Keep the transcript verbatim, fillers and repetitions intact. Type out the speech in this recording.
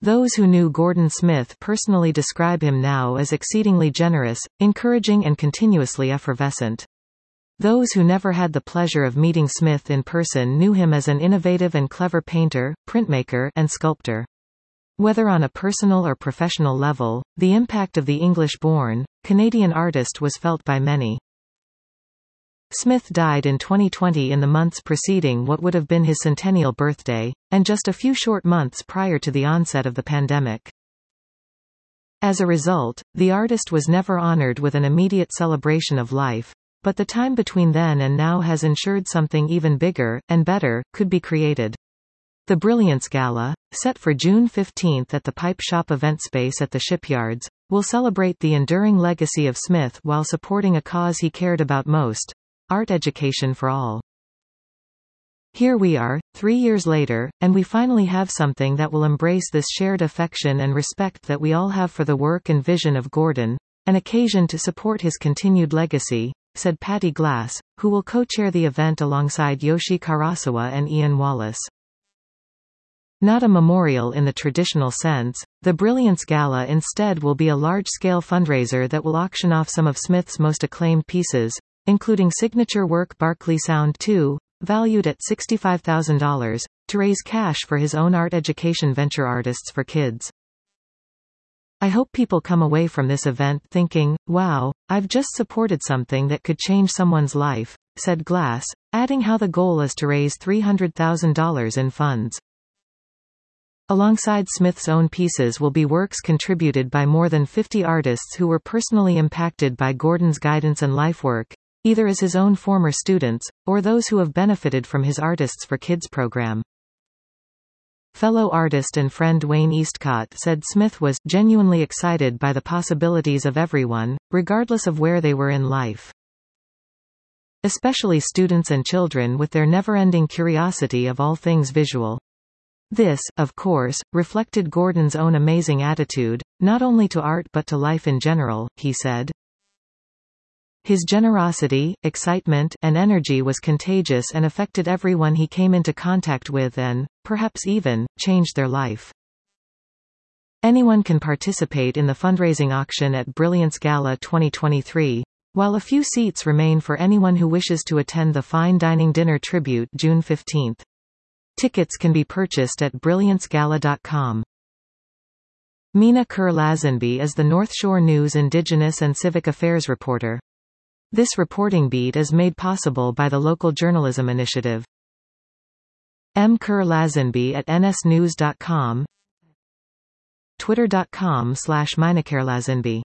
Those who knew Gordon Smith personally describe him now as exceedingly generous, encouraging and continuously effervescent. Those who never had the pleasure of meeting Smith in person knew him as an innovative and clever painter, printmaker, and sculptor. Whether on a personal or professional level, the impact of the English-born, Canadian artist was felt by many. Smith died in twenty twenty in the months preceding what would have been his centennial birthday, and just a few short months prior to the onset of the pandemic. As a result, the artist was never honored with an immediate celebration of life, but the time between then and now has ensured something even bigger, and better, could be created. The Brilliance Gala, set for June fifteenth at the Pipe Shop event space at the Shipyards, will celebrate the enduring legacy of Smith while supporting a cause he cared about most: art education for all. Here we are, three years later, and we finally have something that will embrace this shared affection and respect that we all have for the work and vision of Gordon, an occasion to support his continued legacy, said Patty Glass, who will co-chair the event alongside Yoshi Karasawa and Ian Wallace. Not a memorial in the traditional sense, the Brilliance Gala instead will be a large-scale fundraiser that will auction off some of Smith's most acclaimed pieces, including signature work Barclay Sound two, valued at sixty-five thousand dollars, to raise cash for his own art education venture Artists for Kids. I hope people come away from this event thinking, wow, I've just supported something that could change someone's life, said Glass, adding how the goal is to raise three hundred thousand dollars in funds. Alongside Smith's own pieces will be works contributed by more than fifty artists who were personally impacted by Gordon's guidance and lifework, either as his own former students, or those who have benefited from his Artists for Kids program. Fellow artist and friend Wayne Eastcott said Smith was genuinely excited by the possibilities of everyone, regardless of where they were in life. Especially students and children with their never-ending curiosity of all things visual. This, of course, reflected Gordon's own amazing attitude, not only to art but to life in general, he said. His generosity, excitement, and energy was contagious and affected everyone he came into contact with and, perhaps even, changed their life. Anyone can participate in the fundraising auction at Brilliance Gala twenty twenty-three, while a few seats remain for anyone who wishes to attend the fine dining dinner tribute June fifteenth. Tickets can be purchased at brilliance gala dot com. Mina Kerr-Lazenby is the North Shore News Indigenous and Civic Affairs reporter. This reporting beat is made possible by the Local Journalism Initiative. M. Kerr-Lazenby at n s news dot com, twitter dot com slash mina kerr lazenby.